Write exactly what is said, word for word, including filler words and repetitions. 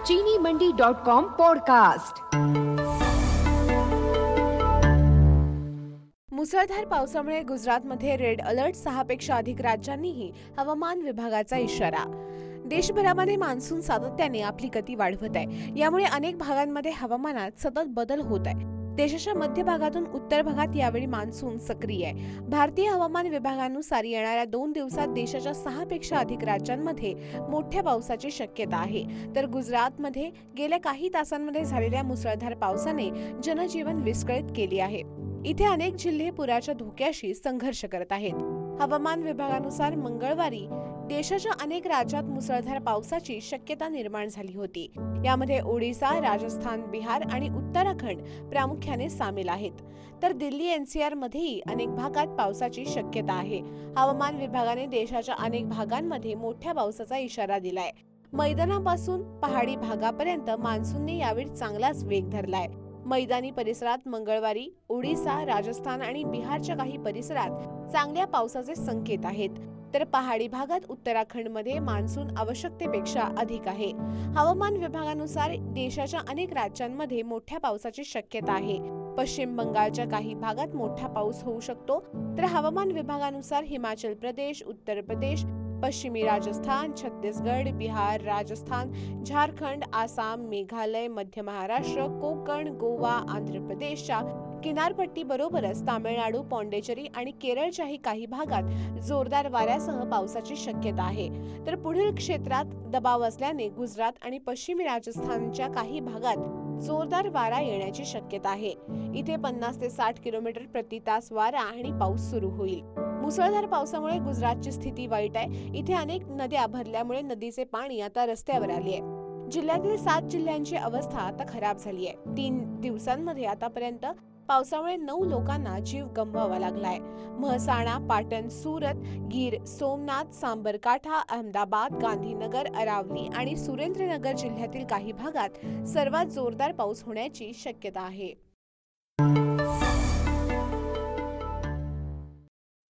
चीनी मंडी dot com podcast. मुसळधार पावसामुळे गुजरातमध्ये रेड अलर्ट, सहा पेक्षा अधिक राज्यांनीही हवामान विभागाचा इशारा। देशभरामध्ये मान्सून सातत्याने आपली गती वाढवत आहे। यामुळे अनेक भागांमध्ये हवामानात सतत बदल होत आहे। देशाच्या मध्य भागातून उत्तर भागात यावेळी मान्सून सक्रिय आहे। भारतीय हवामान विभागानुसार येणाऱ्या दोन दिवसात देशाच्या सहा पेक्षा अधिक राज्यांमध्ये मोठ्या पावसाची शक्यता आहे। तर गुजरातमध्ये गेल्या काही तासांमध्ये झालेल्या मुसळधार पावसाने जनजीवन विस्कळीत केले आहे। इथे अनेक जिल्हे पुराच्या धोक्याशी संघर्ष करत आहेत। हवामान विभागानुसार मंगळवारी देशाच्या अनेक राज्यात मुसळधार पावसाची शक्यता निर्माण झाली होती। यामध्ये ओडिशा, राजस्थान, बिहार आणि उत्तराखंड प्रामुख्याने सामील आहेत। तर दिल्ली एनसीआर मध्येही अनेक भागात पावसाची शक्यता आहे। हवामान विभागाने देशाच्या अनेक भागांमध्ये मोठ्या पावसाचा इशारा दिलाय। मैदानापासून पहाडी भागापर्यंत मान्सूनने यावेळी चांगलाच वेग धरलाय। मैदानी परिसरात मंगळवारी ओडिशा, राजस्थान आणि बिहारच्या काही परिसरात चांगल्या पावसाचे संकेत आहेत। तर पहाडी भागात उत्तराखंडमध्ये मान्सून आवश्यकतेपेक्षा अधिक आहे। हवामान विभागानुसार देशाच्या अनेक राज्यांमध्ये मोठ्या पावसाची शक्यता आहे। पश्चिम बंगालच्या काही भागात मोठा पाऊस होऊ शकतो। तर हवामान विभागानुसार हिमाचल प्रदेश, उत्तर प्रदेश, पश्चिमी राजस्थान, छत्तीसगड, बिहार, राजस्थान, झारखंड, आसाम, मेघालय, मध्य महाराष्ट्र, कोकण, गोवा, आंध्र प्रदेशच्या किनारपट्टी बरोबरच तामिळनाडू, पॉंडिचेरी आणि केरळच्याही काही भागात जोरदार वाऱ्यासह पावसाची शक्यता आहे। तर पुढील क्षेत्रात दबाव असल्याने गुजरात आणि पश्चिमी राजस्थानच्या काही भागात जोरदार वारा येण्याची शक्यता आहे। इथे पन्नास ते साठ किलोमीटर प्रति तास वारा आणि पाऊस सुरू होईल। मुसळधार पावसामुळे गुजरातची स्थिती वाईट आहे। इथे अनेक नद्या भरल्यामुळे नदीचे पाणी आता रस्त्यावर आले आहे। जिल्ह्यातील सात जिल्ह्यांची अवस्था आता खराब झाली आहे। तीन दिवसांमध्ये आतापर्यंत पावसामुळे नऊ लोकांना जीव गमवावा लागलाय। महसाणा, पाटण, सुरत, गीर सोमनाथ, सांबरकाठा, अहमदाबाद, गांधीनगर, अरावली आणि सुरेंद्रनगर जिल्ह्यातील काही भागात सर्वात जोरदार पाऊस होण्याची शक्यता आहे।